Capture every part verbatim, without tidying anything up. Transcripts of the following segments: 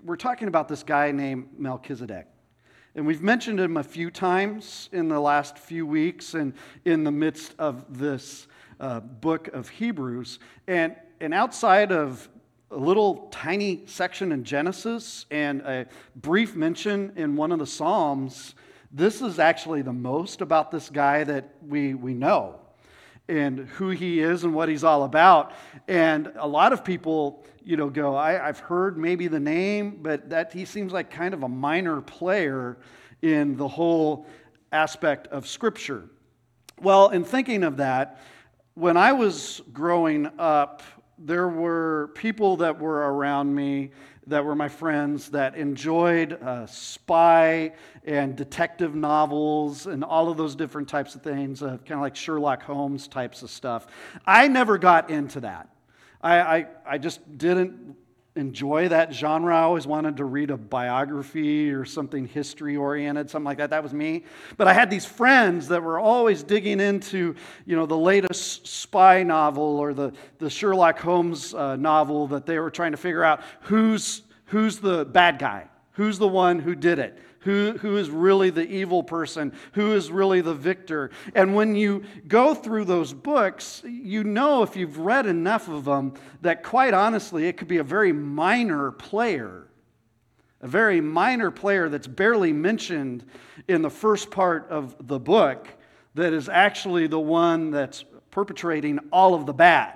we're talking about this guy named Melchizedek. And we've mentioned him a few times in the last few weeks and in the midst of this uh, book of Hebrews. And, and outside of a little tiny section in Genesis and a brief mention in one of the Psalms, this is actually the most about this guy that we, we know and who he is and what he's all about. And a lot of people, you know, go, I, I've heard maybe the name, but that he seems like kind of a minor player in the whole aspect of Scripture. Well, in thinking of that, when I was growing up, there were people that were around me that were my friends that enjoyed uh, spy and detective novels and all of those different types of things, uh, kind of like Sherlock Holmes types of stuff. I never got into that. I, I, I just didn't enjoy that genre. I always wanted to read a biography or something history-oriented, something like that. That was me. But I had these friends that were always digging into, you know, the latest spy novel or the, the Sherlock Holmes uh, novel that they were trying to figure out who's who's the bad guy, who's the one who did it. Who, who is really the evil person? Who is really the victor? And when you go through those books, you know, if you've read enough of them, that quite honestly, it could be a very minor player. A very minor player that's barely mentioned in the first part of the book that is actually the one that's perpetrating all of the bad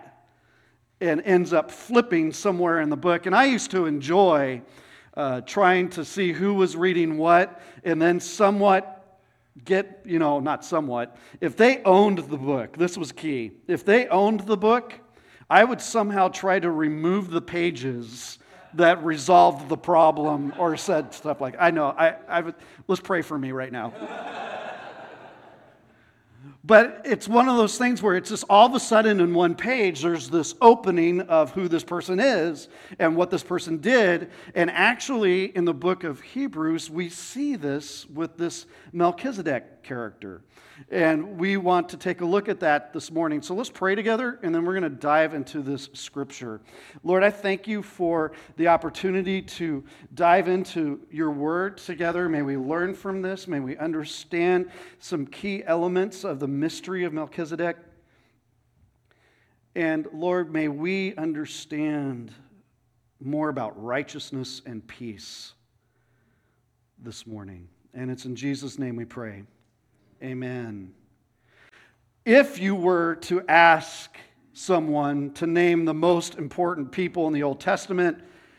and ends up flipping somewhere in the book. And I used to enjoy Uh, trying to see who was reading what, and then somewhat get, you know, not somewhat, if they owned the book, this was key. If they owned the book, I would somehow try to remove the pages that resolved the problem or said stuff like, I know, I, I would, let's pray for me right now. But it's one of those things where it's just all of a sudden in one page, there's this opening of who this person is and what this person did. And actually, in the book of Hebrews, we see this with this Melchizedek character. And we want to take a look at that this morning. So let's pray together, and then we're going to dive into this scripture. Lord, I thank you for the opportunity to dive into your word together. May we learn from this. May we understand some key elements of the mystery of Melchizedek. And Lord, may we understand more about righteousness and peace this morning. And it's in Jesus' name we pray. Amen. If you were to ask someone to name the most important people in the Old Testament,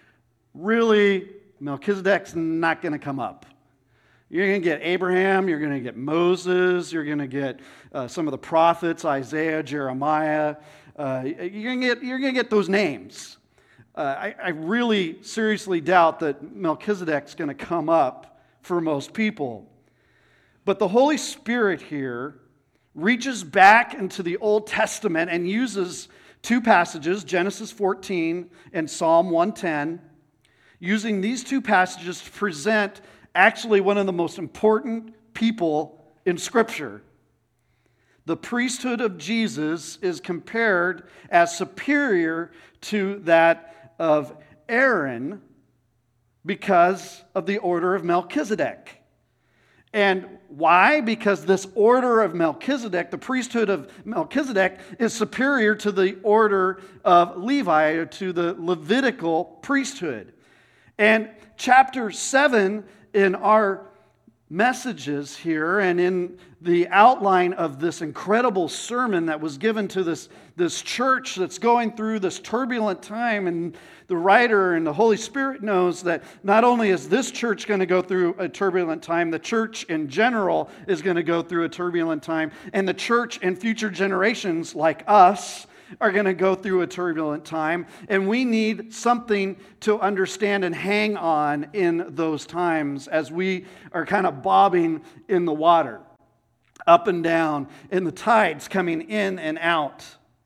really, Melchizedek's not going to come up. You're going to get Abraham, you're going to get Moses, you're going to get uh, some of the prophets, Isaiah, Jeremiah. Uh, you're going to get, you're going to get those names. Uh, I, I really seriously doubt that Melchizedek's going to come up for most people. But the Holy Spirit here reaches back into the Old Testament and uses two passages, Genesis fourteen and Psalm one ten, using these two passages to present actually one of the most important people in Scripture. The priesthood of Jesus is compared as superior to that of Aaron because of the order of Melchizedek. And why? Because this order of Melchizedek, the priesthood of Melchizedek, is superior to the order of Levi, or to the Levitical priesthood. And chapter seven in our messages here and in the outline of this incredible sermon that was given to this, this church that's going through this turbulent time, and the writer and the Holy Spirit knows that not only is this church going to go through a turbulent time, the church in general is going to go through a turbulent time, and the church and future generations like us are going to go through a turbulent time, and we need something to understand and hang on in those times as we are kind of bobbing in the water, up and down, and the tides coming in and out.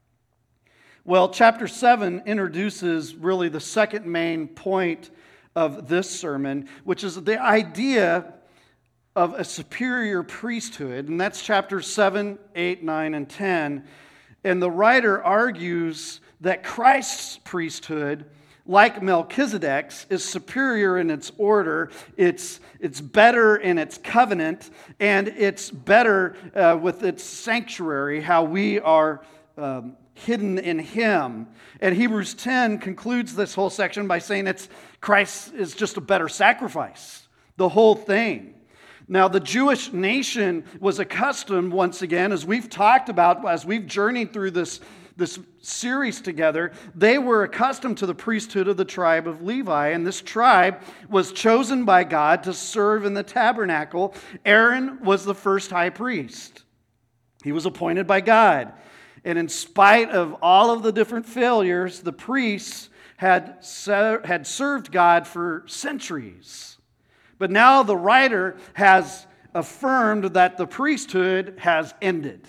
Well, chapter seven introduces really the second main point of this sermon, which is the idea of a superior priesthood, and that's chapters seven, eight, nine, and ten. And the writer argues that Christ's priesthood like Melchizedek's, is superior in its order, it's, it's better in its covenant, and it's better uh, with its sanctuary, how we are um, hidden in Him. And Hebrews ten concludes this whole section by saying it's Christ is just a better sacrifice, the whole thing. Now, the Jewish nation was accustomed, once again, as we've talked about, as we've journeyed through this, this series together, they were accustomed to the priesthood of the tribe of Levi, and this tribe was chosen by God to serve in the tabernacle. Aaron was the first high priest. He was appointed by God. And in spite of all of the different failures, the priests had, ser- had served God for centuries. But now the writer has affirmed that the priesthood has ended.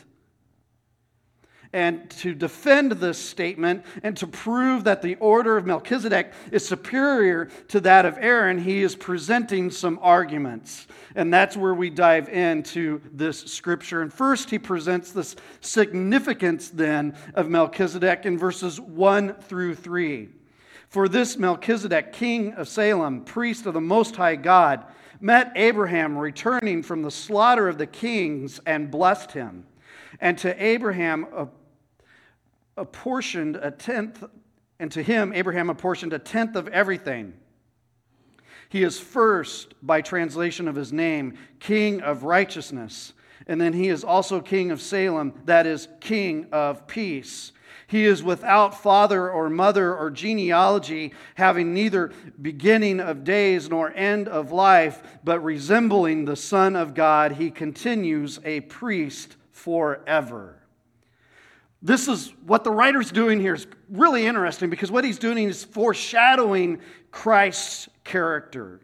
And to defend this statement and to prove that the order of Melchizedek is superior to that of Aaron, he is presenting some arguments. And that's where we dive into this scripture. And first, he presents this significance then of Melchizedek in verses one through three. For this Melchizedek, king of Salem, priest of the Most High God, met Abraham returning from the slaughter of the kings and blessed him. And to Abraham apportioned a tenth, and to him Abraham apportioned a tenth of everything. He is first, by translation of his name, King of Righteousness. And then he is also King of Salem, that is, King of Peace. He is without father or mother or genealogy, having neither beginning of days nor end of life, but resembling the Son of God, he continues a priest forever. This is what the writer's doing here is really interesting, because what he's doing is foreshadowing Christ's character.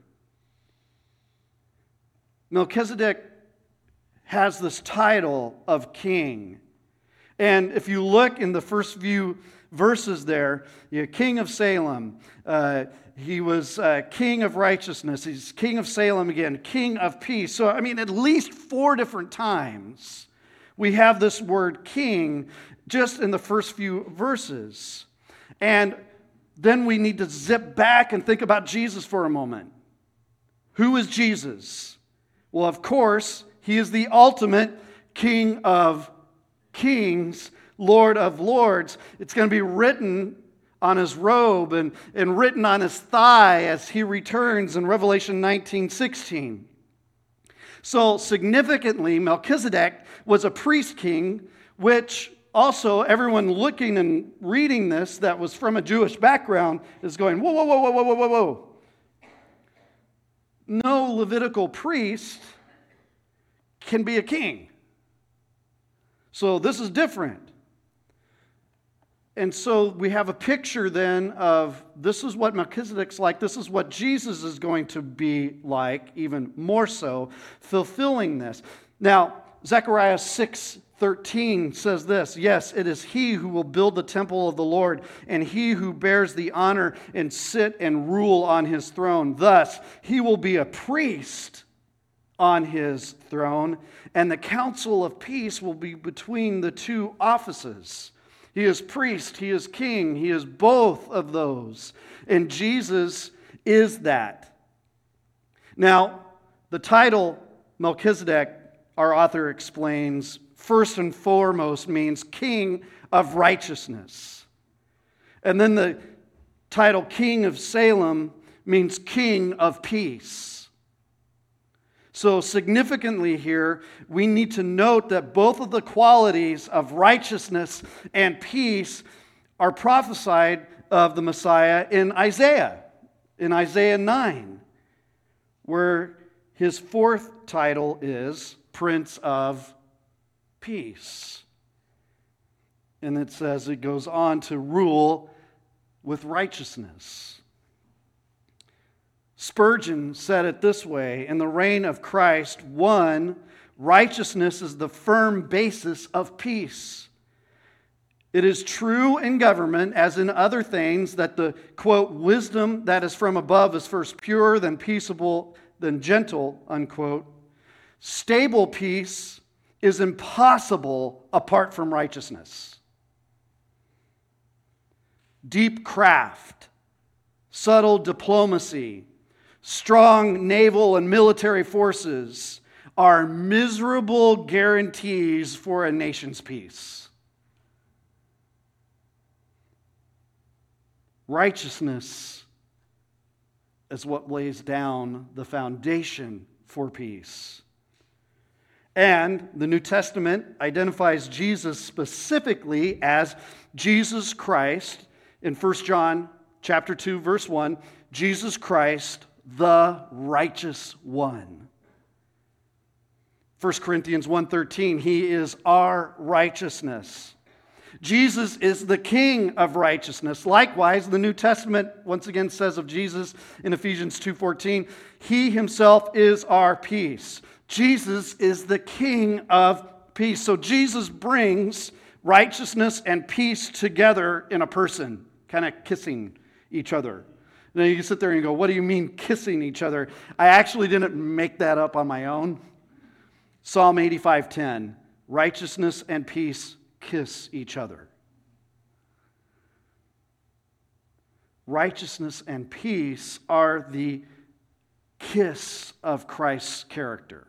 Melchizedek has this title of king. And if you look in the first few verses there, you're King of Salem, uh, he was uh, King of Righteousness, he's King of Salem again, King of Peace. So, I mean, at least four different times we have this word king just in the first few verses. And then we need to zip back and think about Jesus for a moment. Who is Jesus? Well, of course, he is the ultimate King of Kings, Lord of Lords. It's going to be written on his robe and, and written on his thigh as he returns in Revelation nineteen sixteen. So significantly, Melchizedek was a priest king, which also everyone looking and reading this that was from a Jewish background is going, whoa, whoa, whoa, whoa, whoa, whoa, whoa, whoa. No Levitical priest can be a king. So this is different. And so we have a picture then of this is what Melchizedek's like, this is what Jesus is going to be like, even more so, fulfilling this. Now, Zechariah six thirteen says this, yes, it is he who will build the temple of the Lord, and he who bears the honor and sit and rule on his throne. Thus, he will be a priest on his throne, and the council of peace will be between the two offices. He is priest, he is king, he is both of those. And Jesus is that. Now, the title Melchizedek, our author explains, first and foremost means King of Righteousness. And then the title King of Salem means King of Peace. So significantly here, we need to note that both of the qualities of righteousness and peace are prophesied of the Messiah in Isaiah, in Isaiah nine, where his fourth title is Prince of Peace. And it says it goes on to rule with righteousness. Spurgeon said it this way, in the reign of Christ, one, righteousness is the firm basis of peace. It is true in government, as in other things, that the, quote, wisdom that is from above is first pure, then peaceable, then gentle, unquote. Stable peace is impossible apart from righteousness. Deep craft subtle diplomacy, strong naval and military forces are miserable guarantees for a nation's peace. Righteousness is what lays down the foundation for peace. And the New Testament identifies Jesus specifically as Jesus Christ. In First John chapter two, verse one, Jesus Christ, the righteous one. First Corinthians one thirteen, He is our righteousness. Jesus is the King of righteousness. Likewise, the New Testament once again says of Jesus in Ephesians two fourteen, He Himself is our peace. Jesus is the King of peace. So Jesus brings righteousness and peace together in a person, kind of kissing each other. Now you can sit there and go, what do you mean kissing each other? I actually didn't make that up on my own. Psalm eighty-five ten, righteousness and peace kiss each other. Righteousness and peace are the kiss of Christ's character.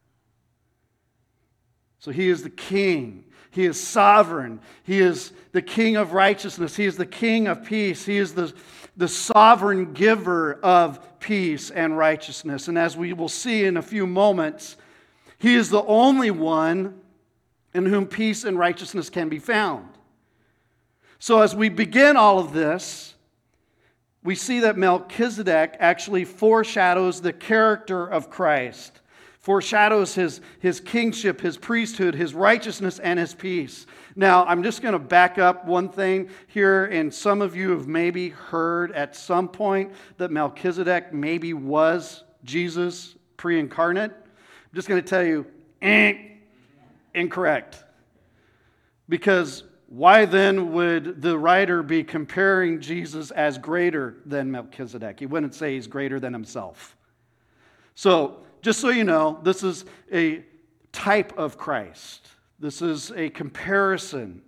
So He is the King. He is sovereign. He is the King of righteousness. He is the King of peace. He is the, the sovereign giver of peace and righteousness. And as we will see in a few moments, He is the only one in whom peace and righteousness can be found. So as we begin all of this, we see that Melchizedek actually foreshadows the character of Christ, foreshadows his, his kingship, his priesthood, his righteousness, and his peace. Now, I'm just going to back up one thing here, and some of you have maybe heard at some point that Melchizedek maybe was Jesus pre-incarnate. I'm just going to tell you, eh, incorrect. Because why then would the writer be comparing Jesus as greater than Melchizedek? He wouldn't say he's greater than himself. So, just so you know, this is a type of Christ. This is a comparison.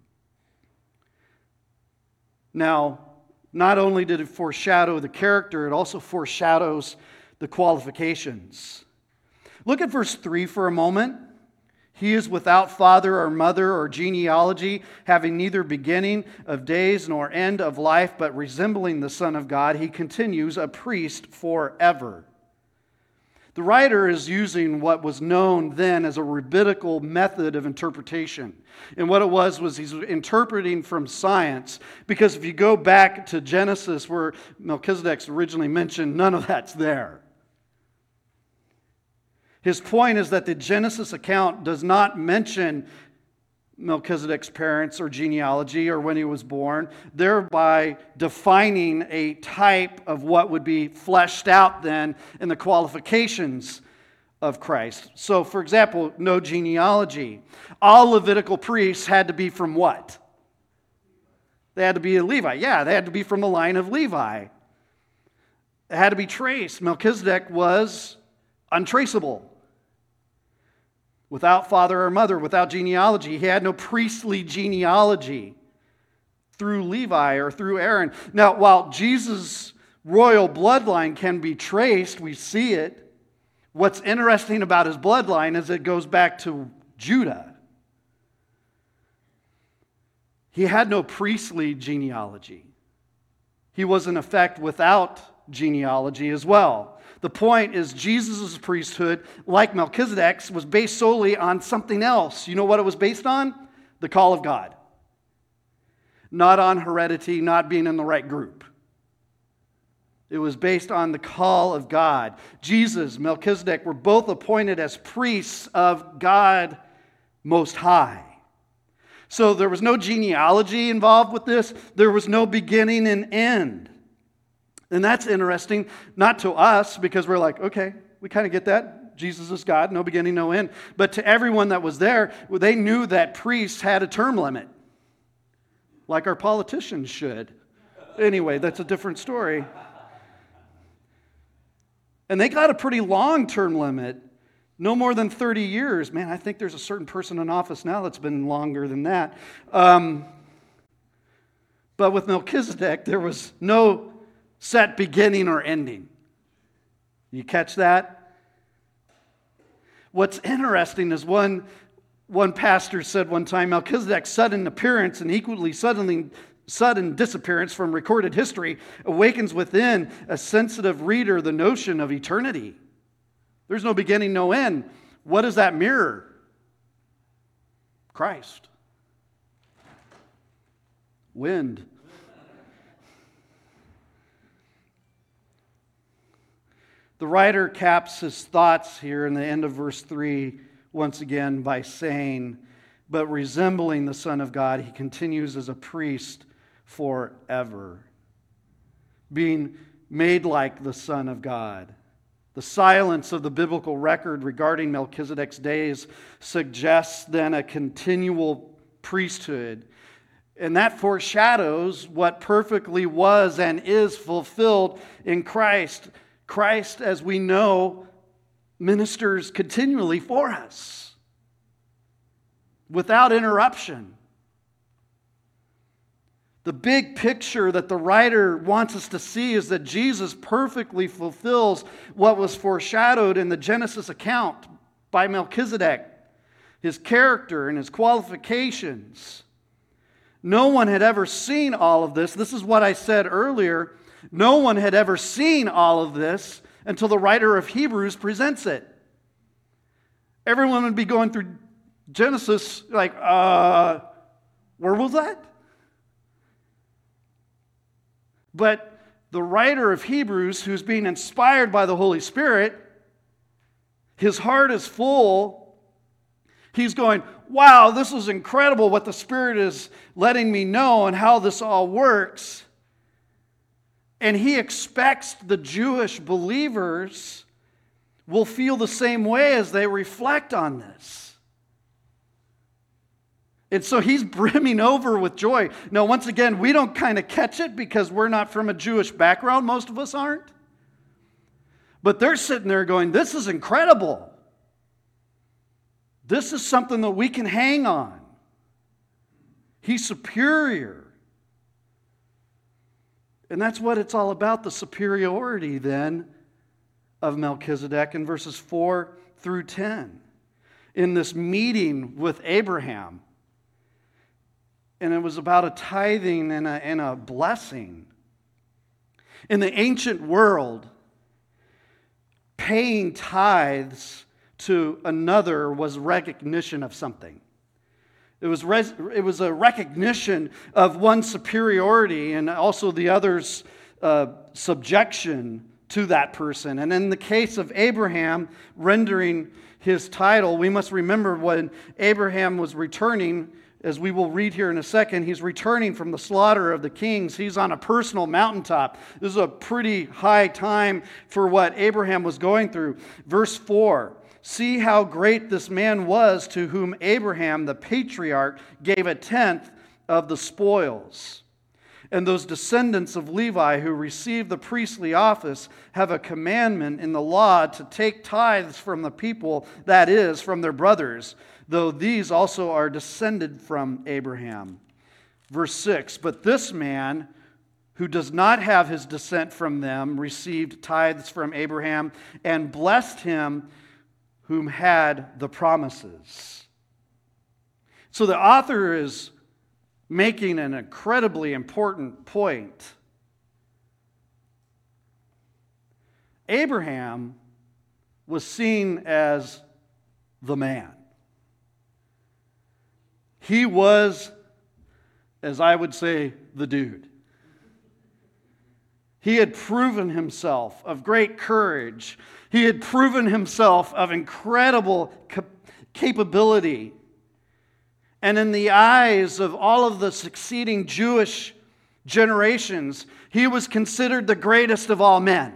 Now, not only did it foreshadow the character, it also foreshadows the qualifications. Look at verse three for a moment. He is without father or mother or genealogy, having neither beginning of days nor end of life, but resembling the Son of God. He continues a priest forever. The writer is using what was known then as a rabbinical method of interpretation. And what it was was he's interpreting from science, because if you go back to Genesis where Melchizedek's originally mentioned, none of that's there. His point is that the Genesis account does not mention Melchizedek's parents or genealogy or when he was born, thereby defining a type of what would be fleshed out then in the qualifications of Christ. So, for example, no genealogy. All Levitical priests had to be from what? They had to be a Levite. Yeah, they had to be from the line of Levi. They had to be traced. Melchizedek was untraceable. Without father or mother, without genealogy. He had no priestly genealogy through Levi or through Aaron. Now, while Jesus' royal bloodline can be traced, we see it. What's interesting about his bloodline is it goes back to Judah. He had no priestly genealogy. He was, in effect, without genealogy as well. The point is Jesus' priesthood, like Melchizedek's, was based solely on something else. You know what it was based on? The call of God. Not on heredity, not being in the right group. It was based on the call of God. Jesus, Melchizedek were both appointed as priests of God Most High. So there was no genealogy involved with this. There was no beginning and end. And that's interesting, not to us, because we're like, okay, we kind of get that. Jesus is God, no beginning, no end. But to everyone that was there, they knew that priests had a term limit, like our politicians should. Anyway, that's a different story. And they got a pretty long term limit, no more than thirty years. Man, I think there's a certain person in office now that's been longer than that. Um, but with Melchizedek, there was no set beginning or ending. You catch that? What's interesting is one, one pastor said one time, Melchizedek's sudden appearance and equally suddenly sudden disappearance from recorded history awakens within a sensitive reader the notion of eternity. There's no beginning, no end. What does that mirror? Christ. Wind. The writer caps his thoughts here in the end of verse three once again by saying, but resembling the Son of God, he continues as a priest forever, being made like the Son of God. The silence of the biblical record regarding Melchizedek's days suggests then a continual priesthood. And that foreshadows what perfectly was and is fulfilled in Christ. Christ, as we know, ministers continually for us without interruption. The big picture that the writer wants us to see is that Jesus perfectly fulfills what was foreshadowed in the Genesis account by Melchizedek, his character and his qualifications. No one had ever seen all of this. This is what I said earlier. No one had ever seen all of this until the writer of Hebrews presents it. Everyone would be going through Genesis like, uh, where was that? But the writer of Hebrews, who's being inspired by the Holy Spirit, his heart is full. He's going, wow, this is incredible what the Spirit is letting me know and how this all works. And he expects the Jewish believers will feel the same way as they reflect on this. And so he's brimming over with joy. Now, once again, we don't kind of catch it because we're not from a Jewish background. Most of us aren't. But they're sitting there going, this is incredible. This is something that we can hang on. He's superior. And that's what it's all about, the superiority then of Melchizedek in verses four through ten. In this meeting with Abraham. And it was about a tithing and a, and a blessing. In the ancient world, paying tithes to another was recognition of something. It was, res, it was a recognition of one's superiority and also the other's uh, subjection to that person. And in the case of Abraham rendering his title, we must remember when Abraham was returning, as we will read here in a second, he's returning from the slaughter of the kings. He's on a personal mountaintop. This is a pretty high time for what Abraham was going through. Verse four, see how great this man was to whom Abraham, the patriarch, gave a tenth of the spoils. And those descendants of Levi who received the priestly office have a commandment in the law to take tithes from the people, that is, from their brothers, though these also are descended from Abraham. Verse six, but this man who does not have his descent from them received tithes from Abraham and blessed him whom had the promises. So the author is making an incredibly important point. Abraham was seen as the man. He was, as I would say, the dude. He had proven himself of great courage. He had proven himself of incredible cap- capability. And in the eyes of all of the succeeding Jewish generations, he was considered the greatest of all men.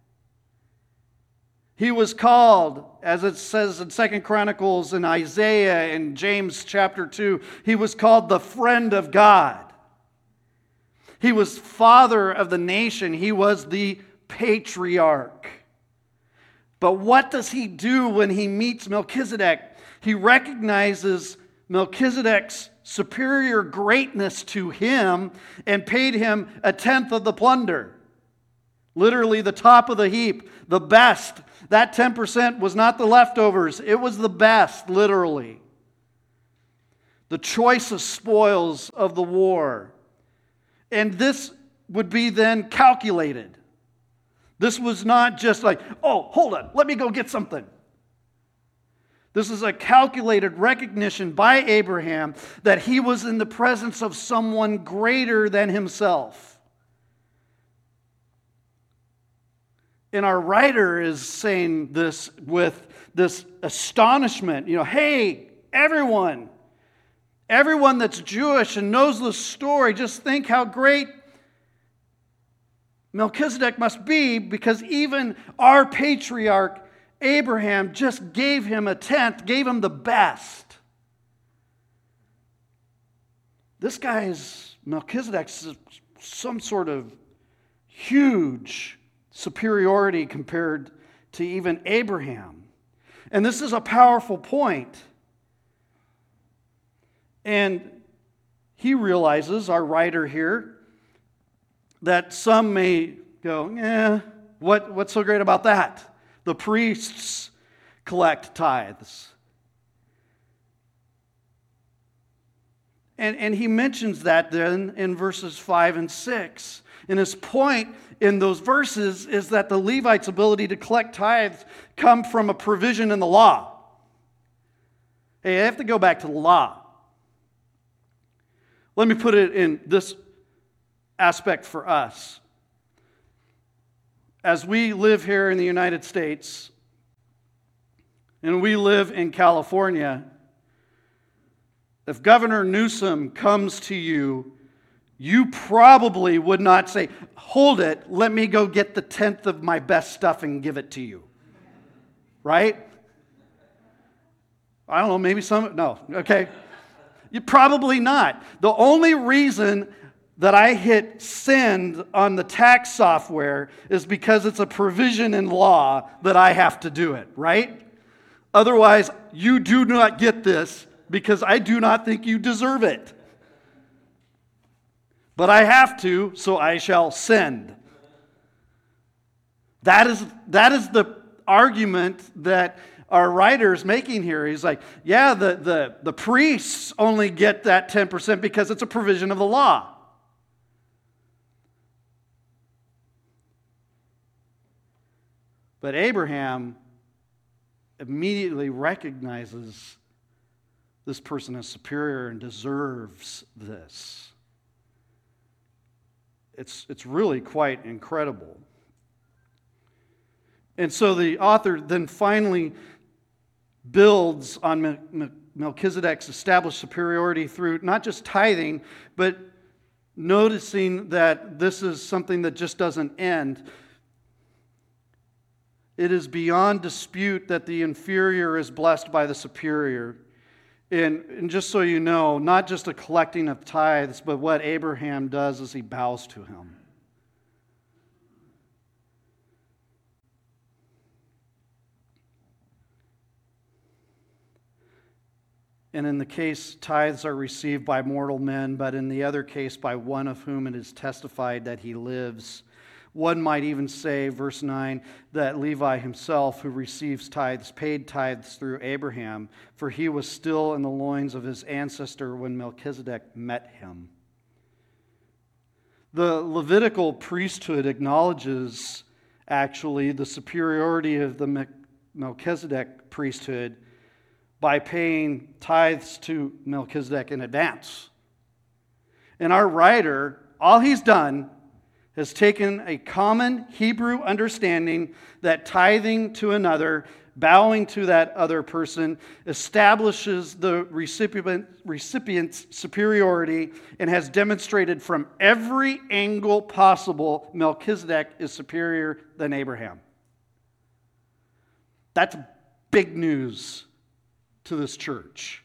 He was called, as it says in Second Chronicles and Isaiah and James chapter two, he was called the friend of God. He was father of the nation. He was the patriarch. But what does he do when he meets Melchizedek? He recognizes Melchizedek's superior greatness to him and paid him a tenth of the plunder. Literally the top of the heap, the best. That ten percent was not the leftovers. It was the best, literally. The choicest spoils of the war. And this would be then calculated. This was not just like, oh, hold on, let me go get something. This is a calculated recognition by Abraham that he was in the presence of someone greater than himself. And our writer is saying this with this astonishment. You know, hey, everyone, everyone that's Jewish and knows the story, just think how great Melchizedek must be, because even our patriarch Abraham just gave him a tenth, gave him the best. This guy is, Melchizedek's some sort of huge superiority compared to even Abraham. And this is a powerful point. And he realizes, our writer here, that some may go, eh, what, what's so great about that? The priests collect tithes. And, and he mentions that then in verses five and six. And his point in those verses is that the Levites' ability to collect tithes come from a provision in the law. Hey, I have to go back to the law. Let me put it in this aspect for us. As we live here in the United States, and we live in California, if Governor Newsom comes to you, you probably would not say, hold it, let me go get the tenth of my best stuff and give it to you. Right? I don't know, maybe some, no, okay. You probably not. The only reason that I hit send on the tax software is because it's a provision in law that I have to do it, right? Otherwise, you do not get this because I do not think you deserve it. But I have to, so I shall send. That is, that is the argument that our writer is making here. He's like, yeah, the, the, the priests only get that ten percent because it's a provision of the law. But Abraham immediately recognizes this person as superior and deserves this. It's, it's really quite incredible. And so the author then finally builds on Melchizedek's established superiority through not just tithing, but noticing that this is something that just doesn't end. It is beyond dispute that the inferior is blessed by the superior. And, and just so you know, not just a collecting of tithes, but what Abraham does is he bows to him. And in the case, tithes are received by mortal men, but in the other case, by one of whom it is testified that he lives. One might even say, verse nine, that Levi himself, who receives tithes, paid tithes through Abraham, for he was still in the loins of his ancestor when Melchizedek met him. The Levitical priesthood acknowledges, actually, the superiority of the Melchizedek priesthood by paying tithes to Melchizedek in advance. And our writer, all he's done has taken a common Hebrew understanding that tithing to another, bowing to that other person, establishes the recipient, recipient's superiority and has demonstrated from every angle possible Melchizedek is superior than Abraham. That's big news to this church.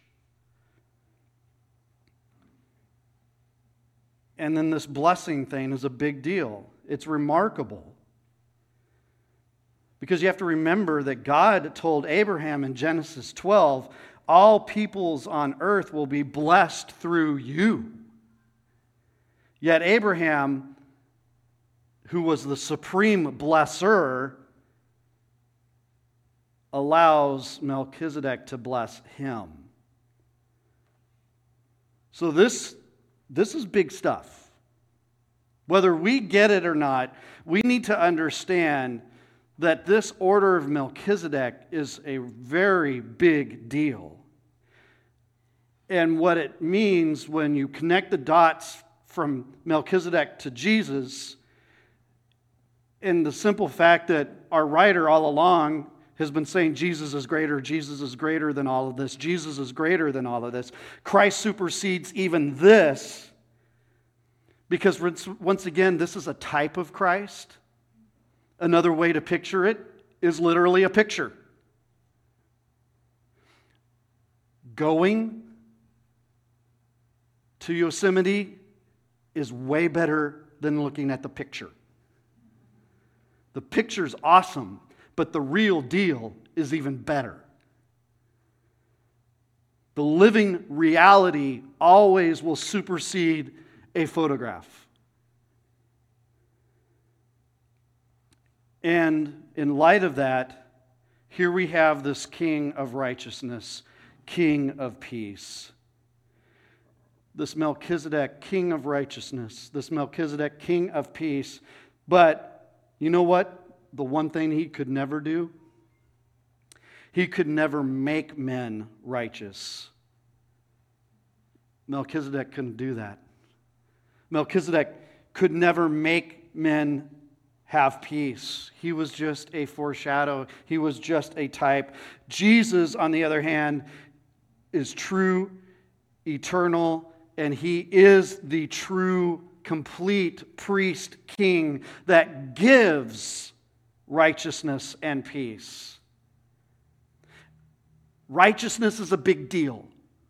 And then this blessing thing is a big deal. It's remarkable. Because you have to remember that God told Abraham in Genesis twelve, all peoples on earth will be blessed through you. Yet Abraham, who was the supreme blesser, allows Melchizedek to bless him. So this, this is big stuff. Whether we get it or not, we need to understand that this order of Melchizedek is a very big deal. And what it means when you connect the dots from Melchizedek to Jesus, and the simple fact that our writer all along has been saying Jesus is greater, Jesus is greater than all of this, Jesus is greater than all of this. Christ supersedes even this, because once again, this is a type of Christ. Another way to picture it is literally a picture. Going to Yosemite is way better than looking at the picture. The picture's awesome, but the real deal is even better. The living reality always will supersede a photograph. And in light of that, here we have this King of righteousness, King of peace. This Melchizedek, King of righteousness, this Melchizedek, King of peace. But you know what? The one thing he could never do? He could never make men righteous. Melchizedek couldn't do that. Melchizedek could never make men have peace. He was just a foreshadow. He was just a type. Jesus, on the other hand, is true, eternal, and he is the true, complete priest king that gives righteousness and peace. Righteousness is a big deal.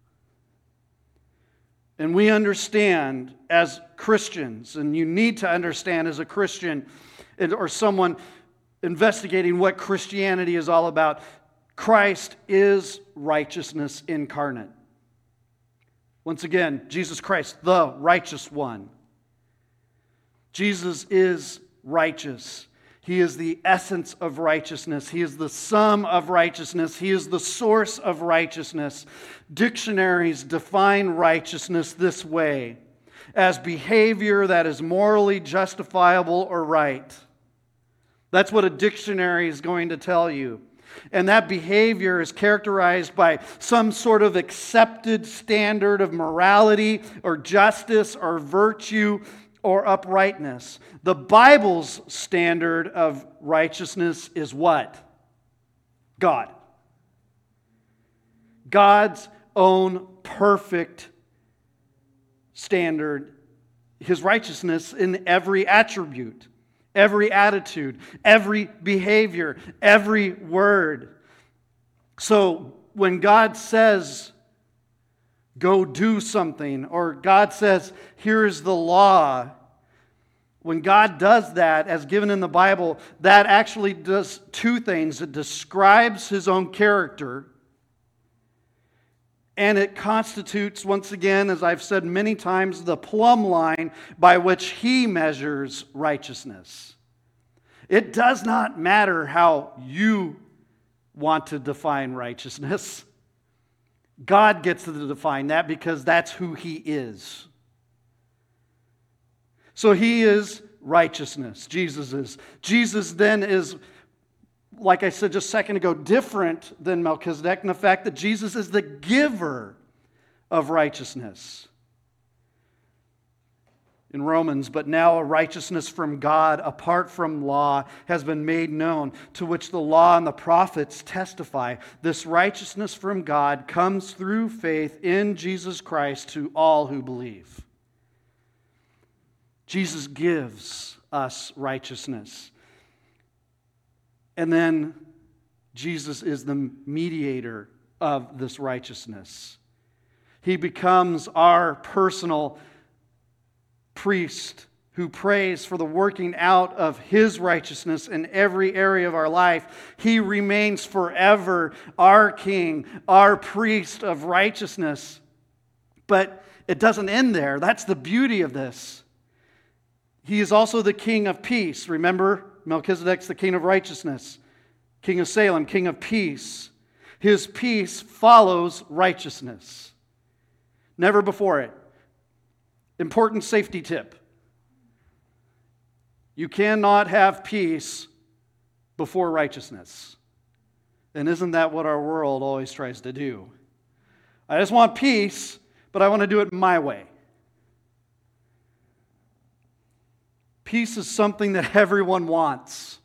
And we understand as Christians, and you need to understand as a Christian or someone investigating what Christianity is all about, Christ is righteousness incarnate. Once again, Jesus Christ, the righteous one. Jesus is righteous. He is the essence of righteousness. He is the sum of righteousness. He is the source of righteousness. Dictionaries define righteousness this way: as behavior that is morally justifiable or right. That's what a dictionary is going to tell you. And that behavior is characterized by some sort of accepted standard of morality or justice or virtue or uprightness. The Bible's standard of righteousness is what? God. God's own perfect standard, His righteousness in every attribute, every attitude, every behavior, every word. So when God says, go do something, or God says, here is the law, when God does that, as given in the Bible, that actually does two things. It describes His own character, and it constitutes, once again, as I've said many times, the plumb line by which He measures righteousness. It does not matter how you want to define righteousness. God gets to define that because that's who He is. So He is righteousness. Jesus is. Jesus then is, like I said just a second ago, different than Melchizedek in the fact that Jesus is the giver of righteousness. In Romans, but now a righteousness from God apart from law has been made known, to which the law and the prophets testify. This righteousness from God comes through faith in Jesus Christ to all who believe. Jesus gives us righteousness. And then Jesus is the mediator of this righteousness. He becomes our personal priest who prays for the working out of His righteousness in every area of our life. He remains forever our King, our priest of righteousness. But it doesn't end there. That's the beauty of this. He is also the King of peace. Remember, Melchizedek's the King of righteousness, King of Salem, King of peace. His peace follows righteousness. Never before it. Important safety tip. You cannot have peace before righteousness. And isn't that what our world always tries to do? I just want peace, but I want to do it my way. Peace is something that everyone wants.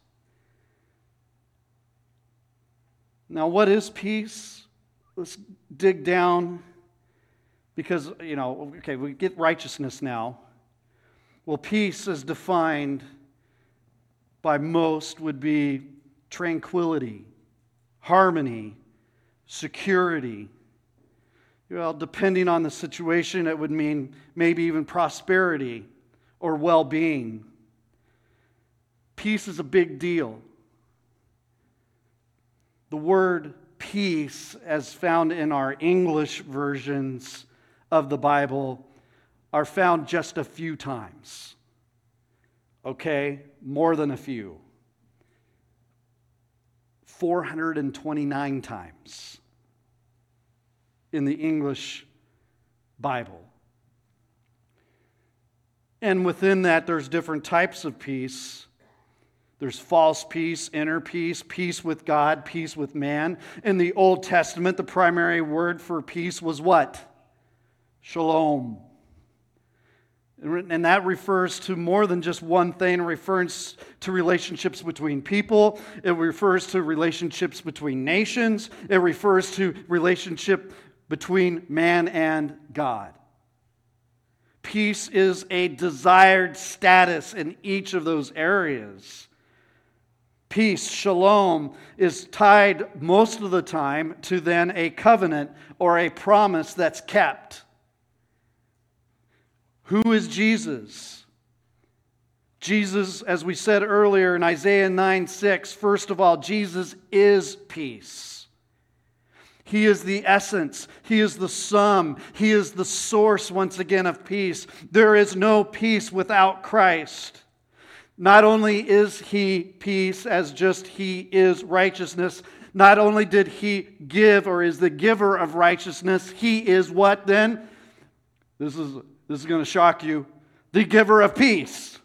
Now, what is peace? Let's dig down. Because, you know, okay, we get righteousness now. Well, peace as defined by most would be tranquility, harmony, security. Well, depending on the situation, it would mean maybe even prosperity or well-being. Peace is a big deal. The word peace, as found in our English versions of the Bible, are found just a few times. Okay? More than a few. four hundred twenty-nine times in the English Bible. And within that, there's different types of peace. There's false peace, inner peace, peace with God, peace with man. In the Old Testament, the primary word for peace was what? Shalom. And that refers to more than just one thing. It refers to relationships between people. It refers to relationships between nations. It refers to relationship between man and God. Peace is a desired status in each of those areas. Peace, shalom, is tied most of the time to then a covenant or a promise that's kept. Who is Jesus? Jesus, as we said earlier in Isaiah nine six, first of all, Jesus is peace. He is the essence. He is the sum. He is the source, once again, of peace. There is no peace without Christ. Not only is He peace as just He is righteousness, not only did He give or is the giver of righteousness, He is what then? This is, this is going to shock you. The giver of peace.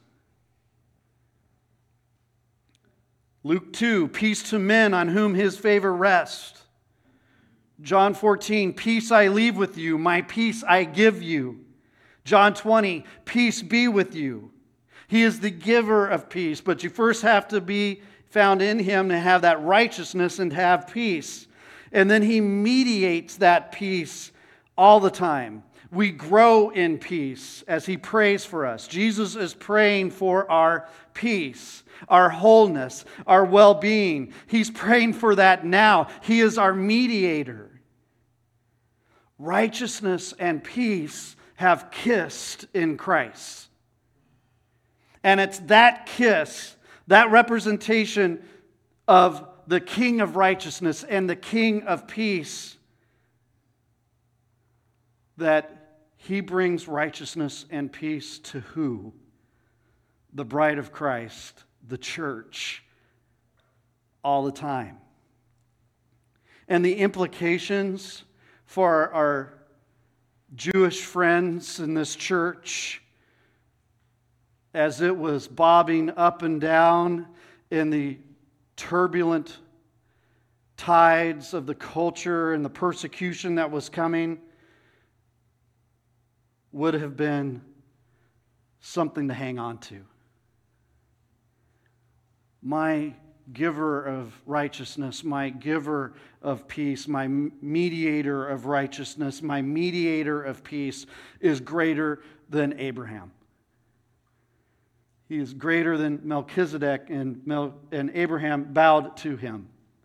Luke two, peace to men on whom His favor rests. John fourteen, peace I leave with you, my peace I give you. John twenty, peace be with you. He is the giver of peace, but you first have to be found in Him to have that righteousness and have peace. And then He mediates that peace all the time. We grow in peace as He prays for us. Jesus is praying for our peace, our wholeness, our well-being. He's praying for that now. He is our mediator. Righteousness and peace have kissed in Christ. And it's that kiss, that representation of the King of righteousness and the King of peace, that He brings righteousness and peace to who? The bride of Christ, the church, all the time. And the implications for our Jewish friends in this church, as it was bobbing up and down in the turbulent tides of the culture and the persecution that was coming, would have been something to hang on to. My giver of righteousness, my giver of peace, my mediator of righteousness, my mediator of peace is greater than Abraham. He is greater than Melchizedek, and, Mel- and Abraham bowed to him.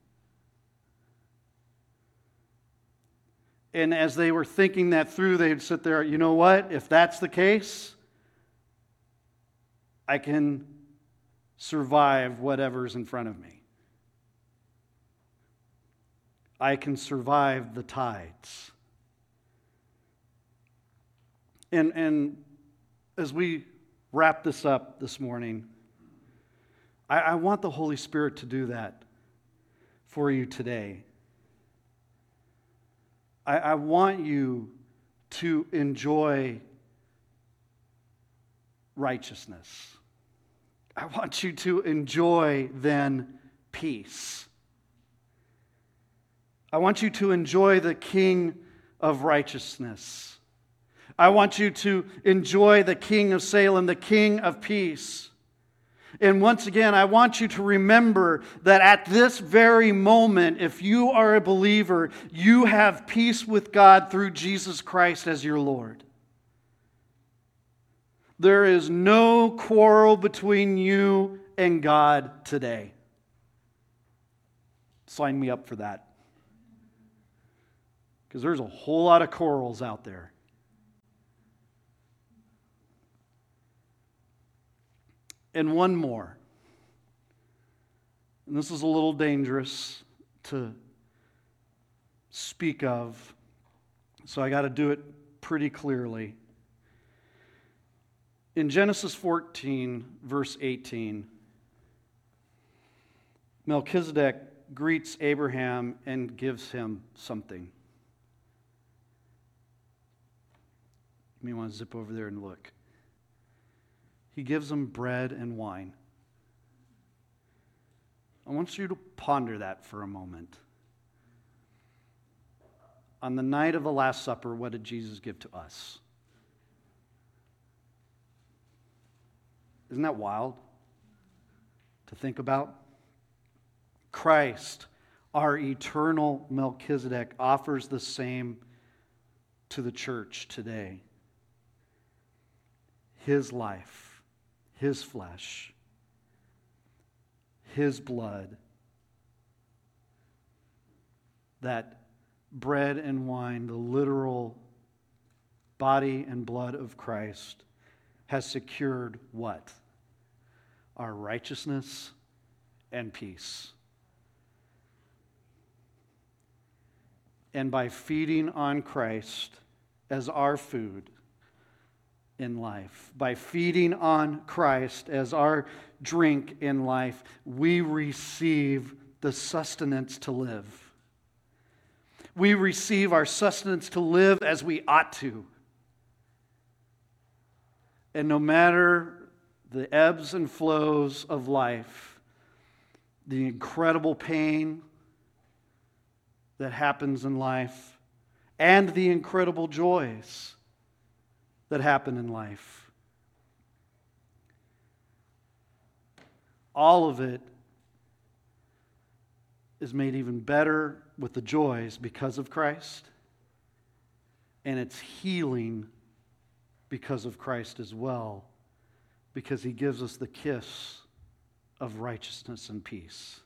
And as they were thinking that through, they'd sit there, you know what? If that's the case, I can survive whatever's in front of me. I can survive the tides. And, and as we wrap this up this morning, I, I want the Holy Spirit to do that for you today. I, I want you to enjoy righteousness. I want you to enjoy then peace. I want you to enjoy the King of righteousness. I want you to enjoy the King of Salem, the King of peace. And once again, I want you to remember that at this very moment, if you are a believer, you have peace with God through Jesus Christ as your Lord. There is no quarrel between you and God today. Sign me up for that. Because there's a whole lot of quarrels out there. And one more. And this is a little dangerous to speak of, so I got to do it pretty clearly. In Genesis fourteen, verse eighteen, Melchizedek greets Abraham and gives him something. You may want to zip over there and look. He gives him bread and wine. I want you to ponder that for a moment. On the night of the Last Supper, what did Jesus give to us? Isn't that wild to think about? Christ, our eternal Melchizedek, offers the same to the church today. His life, His flesh, His blood, that bread and wine, the literal body and blood of Christ, has secured what? Our righteousness and peace. And by feeding on Christ as our food in life, by feeding on Christ as our drink in life, we receive the sustenance to live. We receive our sustenance to live as we ought to. And no matter the ebbs and flows of life, the incredible pain that happens in life, and the incredible joys that happen in life, all of it is made even better with the joys because of Christ, and it's healing because of Christ as well, because He gives us the kiss of righteousness and peace.